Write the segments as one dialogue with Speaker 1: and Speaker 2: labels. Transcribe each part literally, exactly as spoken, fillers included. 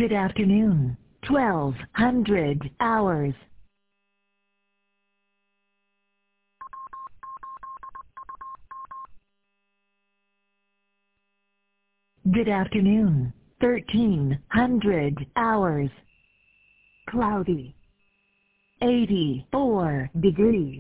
Speaker 1: Good afternoon. twelve hundred hours. Good afternoon. thirteen hundred hours. Cloudy. eighty-four degrees.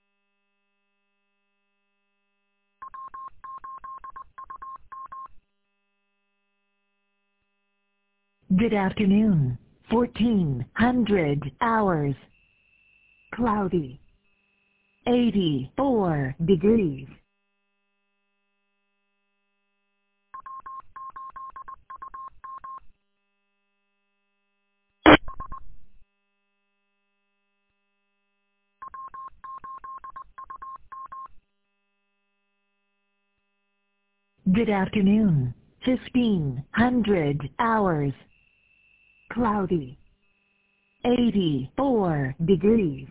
Speaker 1: Good afternoon. fourteen hundred hours. Cloudy. eighty-four degrees. Good afternoon. fifteen hundred hours. Cloudy. eighty-four degrees.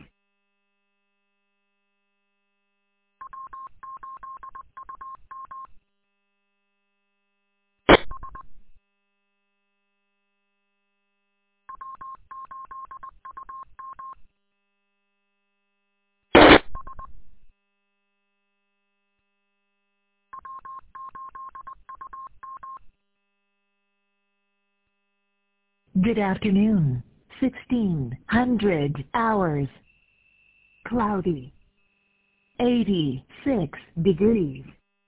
Speaker 1: Good afternoon. sixteen hundred hours. Cloudy. eighty-six degrees.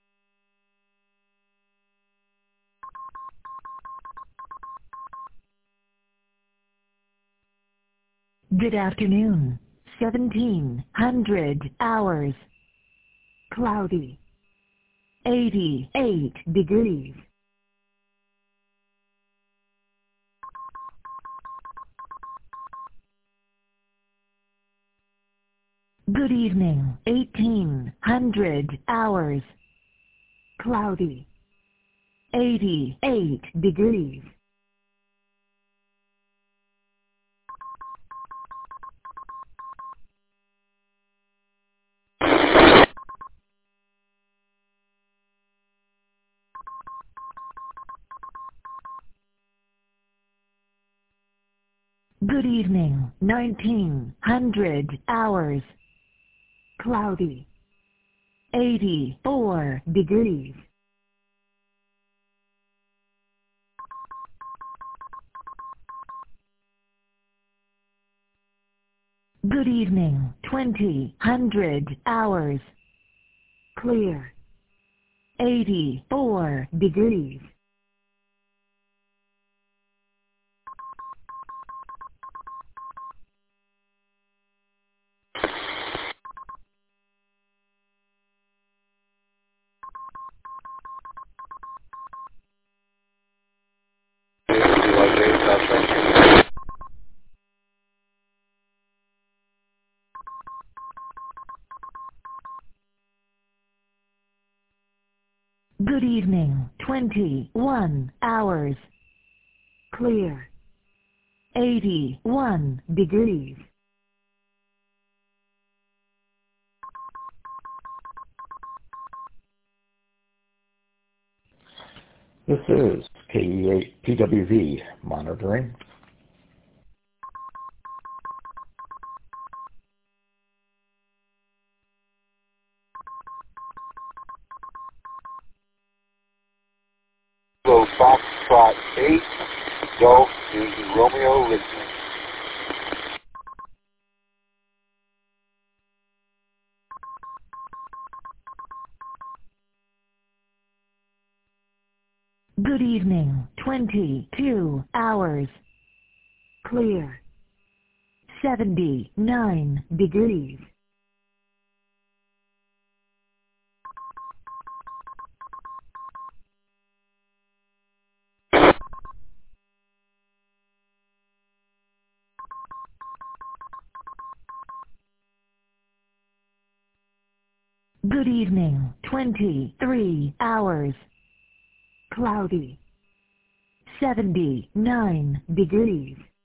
Speaker 1: Good afternoon. seventeen hundred hours. Cloudy. eighty-eight degrees. Good evening. eighteen hundred hours. Cloudy. eighty-eight degrees. Good evening. nineteen hundred hours. Cloudy. eighty-four degrees. Good evening. twenty hundred hours. Clear. eighty-four degrees. Good evening. twenty-one hours. Clear. eighty-one degrees.
Speaker 2: This is K E eight P W V monitoring.
Speaker 3: So Foxtrot eight, Golf is Romeo listening.
Speaker 1: Good evening. twenty-two hours. Clear. seventy-nine degrees. Good evening. twenty-three hours. Cloudy. seventy-nine degrees.